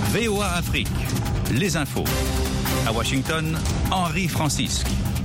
VOA Afrique, les infos. À Washington, Henri Francisque.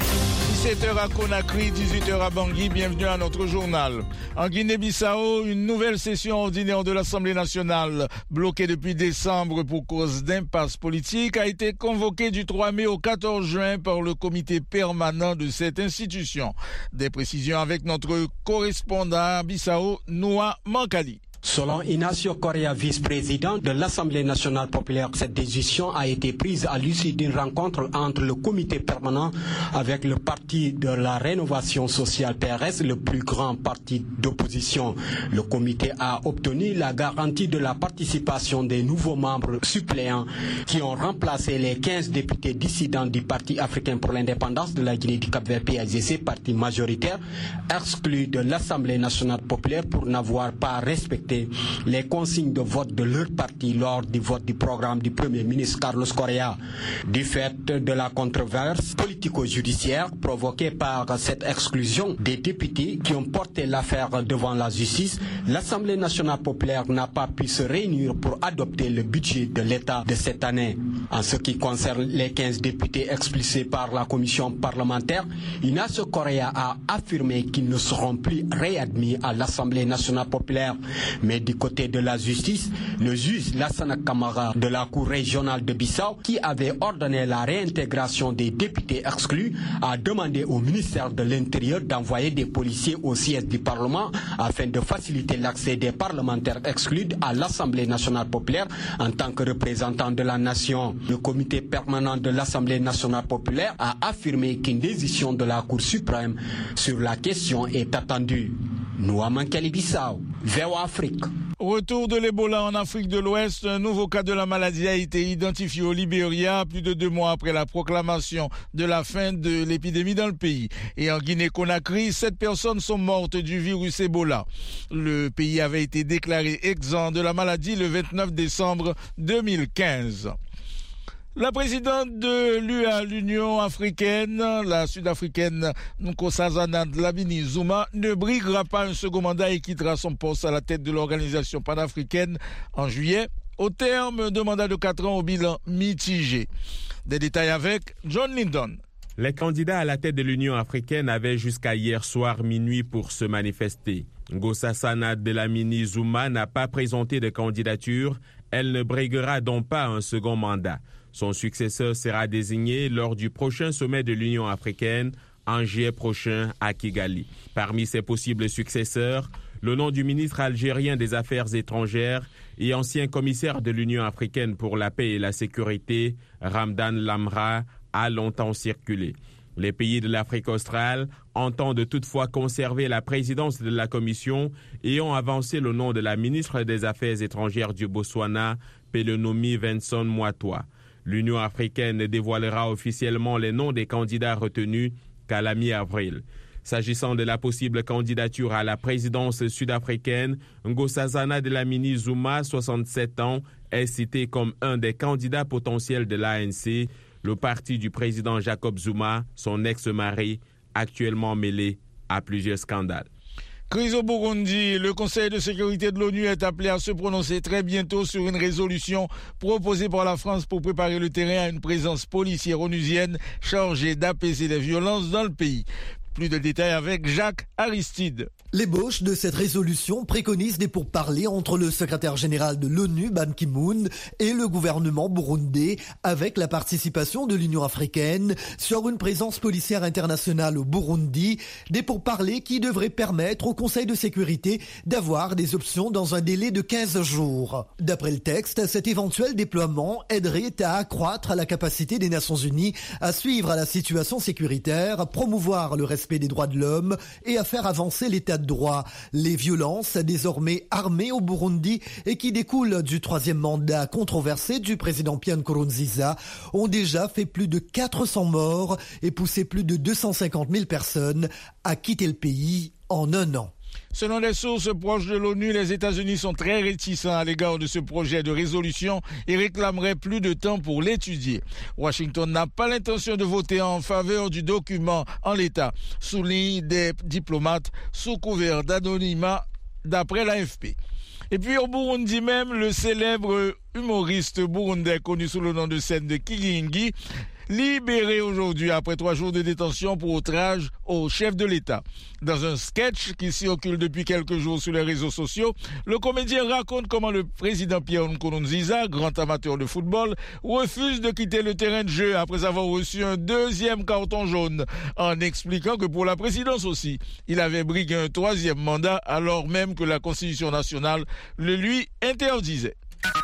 17h à Conakry, 18h à Bangui, bienvenue à notre journal. En Guinée-Bissau, une nouvelle session ordinaire de l'Assemblée nationale, bloquée depuis décembre pour cause d'impasse politique, a été convoquée du 3 mai au 14 juin par le comité permanent de cette institution. Des précisions avec notre correspondant à Bissau, Noah Mankali. Selon Ignacio Correa, vice-président de l'Assemblée nationale populaire, cette décision a été prise à l'issue d'une rencontre entre le comité permanent avec le parti de la rénovation sociale PRS, le plus grand parti d'opposition. Le comité a obtenu la garantie de la participation des nouveaux membres suppléants qui ont remplacé les 15 députés dissidents du Parti africain pour l'indépendance de la Guinée du Cap-Vert PAIGC, parti majoritaire, exclu de l'Assemblée nationale populaire pour n'avoir pas respecté les consignes de vote de leur parti lors du vote du programme du Premier ministre Carlos Correa. Du fait de la controverse politico-judiciaire provoquée par cette exclusion des députés qui ont porté l'affaire devant la justice, l'Assemblée nationale populaire n'a pas pu se réunir pour adopter le budget de l'État de cette année. En ce qui concerne les 15 députés expulsés par la commission parlementaire, Ignacio Correa a affirmé qu'ils ne seront plus réadmis à l'Assemblée nationale populaire. Mais du côté de la justice, le juge Lassana Camara de la Cour régionale de Bissau, qui avait ordonné la réintégration des députés exclus, a demandé au ministère de l'Intérieur d'envoyer des policiers au siège du Parlement afin de faciliter l'accès des parlementaires exclus à l'Assemblée nationale populaire en tant que représentants de la nation. Le comité permanent de l'Assemblée nationale populaire a affirmé qu'une décision de la Cour suprême sur la question est attendue. Noah Mankali Bissau, VOA Afrique. Retour de l'Ebola en Afrique de l'Ouest, un nouveau cas de la maladie a été identifié au Libéria plus de 2 mois après la proclamation de la fin de l'épidémie dans le pays. Et en Guinée-Conakry, 7 personnes sont mortes du virus Ebola. Le pays avait été déclaré exempt de la maladie le 29 décembre 2015. La présidente de l'UA, l'Union africaine, la sud-africaine Nkosazana Dlamini-Zuma, ne briguera pas un second mandat et quittera son poste à la tête de l'organisation panafricaine en juillet, au terme d'un mandat de 4 ans au bilan mitigé. Des détails avec John Lyndon. Les candidats à la tête de l'Union africaine avaient jusqu'à hier soir minuit pour se manifester. Nkosazana Dlamini-Zuma n'a pas présenté de candidature. Elle ne briguera donc pas un second mandat. Son successeur sera désigné lors du prochain sommet de l'Union africaine en juillet prochain à Kigali. Parmi ses possibles successeurs, le nom du ministre algérien des Affaires étrangères et ancien commissaire de l'Union africaine pour la paix et la sécurité, Ramdan Lamra, a longtemps circulé. Les pays de l'Afrique australe entendent toutefois conserver la présidence de la Commission et ont avancé le nom de la ministre des Affaires étrangères du Botswana, Pelonomi Venson Moatoa. L'Union africaine dévoilera officiellement les noms des candidats retenus qu'à la mi-avril. S'agissant de la possible candidature à la présidence sud-africaine, Nkosazana Dlamini-Zuma, 67 ans, est cité comme un des candidats potentiels de l'ANC, le parti du président Jacob Zuma, son ex-mari, actuellement mêlé à plusieurs scandales. Crise au Burundi, le Conseil de sécurité de l'ONU est appelé à se prononcer très bientôt sur une résolution proposée par la France pour préparer le terrain à une présence policière onusienne chargée d'apaiser les violences dans le pays. Plus de détails avec Jacques Aristide. L'ébauche de cette résolution préconise des pourparlers entre le secrétaire général de l'ONU, Ban Ki-moon, et le gouvernement burundais, avec la participation de l'Union africaine sur une présence policière internationale au Burundi, des pourparlers qui devraient permettre au Conseil de sécurité d'avoir des options dans un délai de 15 jours. D'après le texte, cet éventuel déploiement aiderait à accroître la capacité des Nations Unies à suivre la situation sécuritaire, promouvoir le respect des droits de l'homme et à faire avancer l'état de droit. Les violences désormais armées au Burundi et qui découlent du 3e mandat controversé du président Pierre Nkurunziza ont déjà fait plus de 400 morts et poussé plus de 250 000 personnes à quitter le pays en un an. Selon les sources proches de l'ONU, les États-Unis sont très réticents à l'égard de ce projet de résolution et réclameraient plus de temps pour l'étudier. Washington n'a pas l'intention de voter en faveur du document en l'état, soulignent des diplomates sous couvert d'anonymat d'après l'AFP. Et puis au Burundi même, le célèbre humoriste burundais connu sous le nom de scène de Kigingi, libéré aujourd'hui après 3 jours de détention pour outrage au chef de l'État. Dans un sketch qui circule depuis quelques jours sur les réseaux sociaux, le comédien raconte comment le président Pierre Nkurunziza, grand amateur de football, refuse de quitter le terrain de jeu après avoir reçu un 2e carton jaune, en expliquant que pour la présidence aussi, il avait brigué un 3e mandat alors même que la Constitution nationale le lui interdisait.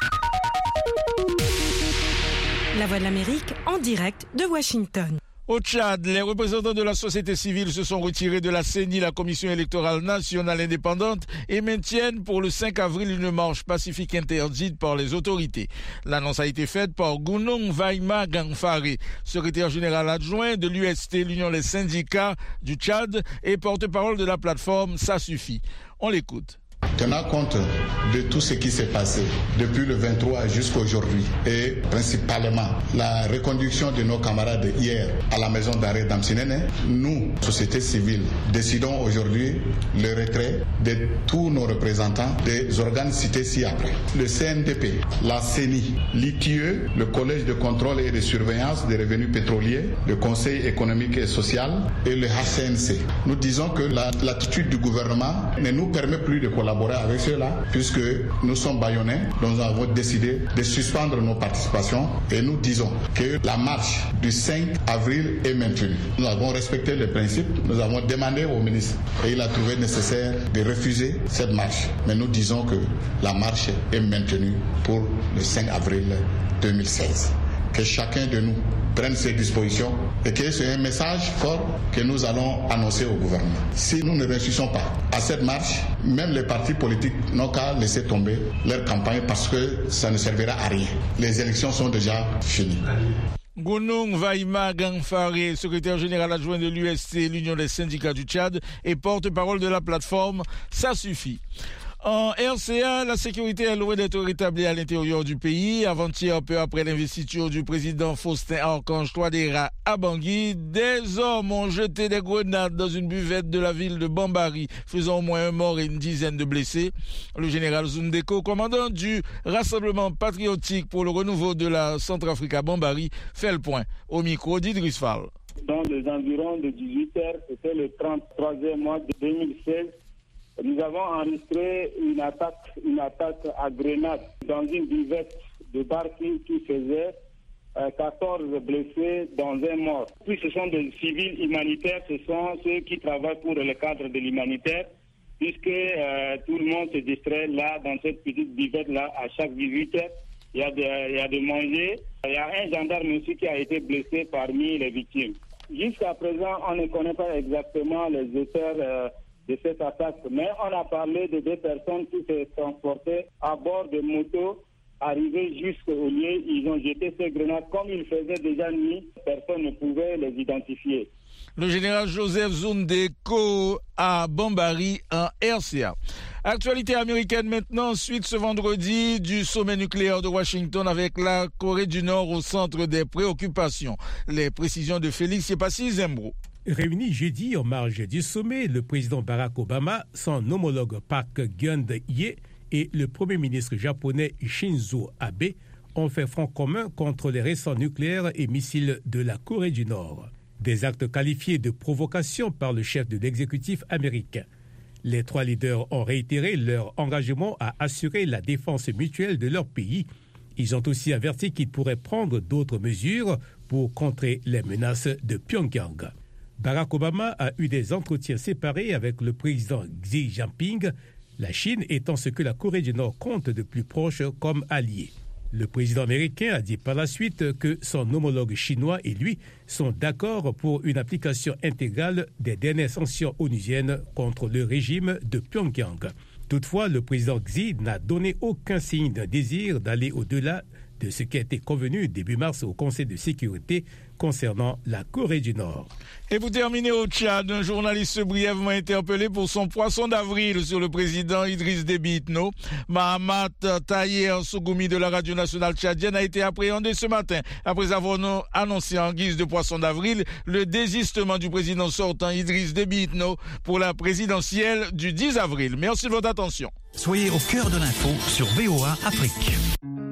La Voix de l'Amérique en direct de Washington. Au Tchad, les représentants de la société civile se sont retirés de la CENI, la Commission électorale nationale indépendante, et maintiennent pour le 5 avril une marche pacifique interdite par les autorités. L'annonce a été faite par Gunung Vaima Gangfare, secrétaire général adjoint de l'UST, l'Union des syndicats du Tchad, et porte-parole de la plateforme Ça suffit. On l'écoute. Tenant compte de tout ce qui s'est passé depuis le 23 jusqu'à aujourd'hui et principalement la reconduction de nos camarades hier à la maison d'arrêt d'Amsinene, nous, société civile, décidons aujourd'hui le retrait de tous nos représentants des organes cités ci-après. Le CNDP, la CENI, l'ITIE, le Collège de contrôle et de surveillance des revenus pétroliers, le Conseil économique et social et le HCNC. Nous disons que l'attitude du gouvernement ne nous permet plus de collaborer avec ceux-là, puisque nous sommes bâillonnés, donc nous avons décidé de suspendre nos participations et nous disons que la marche du 5 avril est maintenue. Nous avons respecté les principes, nous avons demandé au ministre et il a trouvé nécessaire de refuser cette marche. Mais nous disons que la marche est maintenue pour le 5 avril 2016. Que chacun de nous prenne ses dispositions et que c'est un message fort que nous allons annoncer au gouvernement. Si nous ne réussissons pas à cette marche, même les partis politiques n'ont qu'à laisser tomber leur campagne parce que ça ne servira à rien. Les élections sont déjà finies. Gunung Vaima Gangfare, secrétaire général adjoint de l'UST, l'Union des syndicats du Tchad, et porte-parole de la plateforme Ça suffit. En RCA, la sécurité est loin d'être rétablie à l'intérieur du pays. Avant-hier, peu après l'investiture du président Faustin Archange Touadéra à Bangui, des hommes ont jeté des grenades dans une buvette de la ville de Bambari, faisant au moins un mort et une dizaine de blessés. Le général Zundeko, commandant du Rassemblement patriotique pour le renouveau de la Centrafrique Bambari, fait le point au micro d'Idriss Fall. Dans les environs de 18h, c'était le 33e mois de 2016, nous avons enregistré une attaque à grenade dans une buvette de bar qui faisait 14 blessés dans un mort. Puis ce sont des civils humanitaires, ce sont ceux qui travaillent pour le cadre de l'humanitaire, puisque tout le monde se distrait là, dans cette petite buvette-là, à chaque 18h. Il y a de manger. Il y a un gendarme aussi qui a été blessé parmi les victimes. Jusqu'à présent, on ne connaît pas exactement les auteurs de cette attaque, mais on a parlé de 2 personnes qui se transportaient à bord de motos. Arrivés jusqu'au lieu, ils ont jeté ces grenades. Comme il faisait déjà nuit, personne ne pouvait les identifier. Le général Joseph Zundeko à Bambari en RCA. Actualité américaine maintenant, suite ce vendredi du sommet nucléaire de Washington avec la Corée du Nord au centre des préoccupations. Les précisions de Félix Yepassi Zembro. Réunis jeudi en marge du sommet, le président Barack Obama, son homologue Park Geun-hye et le premier ministre japonais Shinzo Abe ont fait front commun contre les récents nucléaires et missiles de la Corée du Nord. Des actes qualifiés de provocation par le chef de l'exécutif américain. Les 3 leaders ont réitéré leur engagement à assurer la défense mutuelle de leur pays. Ils ont aussi averti qu'ils pourraient prendre d'autres mesures pour contrer les menaces de Pyongyang. Barack Obama a eu des entretiens séparés avec le président Xi Jinping, la Chine étant ce que la Corée du Nord compte de plus proche comme allié. Le président américain a dit par la suite que son homologue chinois et lui sont d'accord pour une application intégrale des dernières sanctions onusiennes contre le régime de Pyongyang. Toutefois, le président Xi n'a donné aucun signe d'un désir d'aller au-delà de ce qui a été convenu début mars au Conseil de sécurité concernant la Corée du Nord. Et pour terminer au Tchad, un journaliste brièvement interpellé pour son poisson d'avril sur le président Idriss Déby Itno. Mahamat Taye Sougoumi de la radio nationale tchadienne a été appréhendé ce matin après avoir annoncé en guise de poisson d'avril le désistement du président sortant Idriss Déby Itno pour la présidentielle du 10 avril. Merci de votre attention. Soyez au cœur de l'info sur VOA Afrique.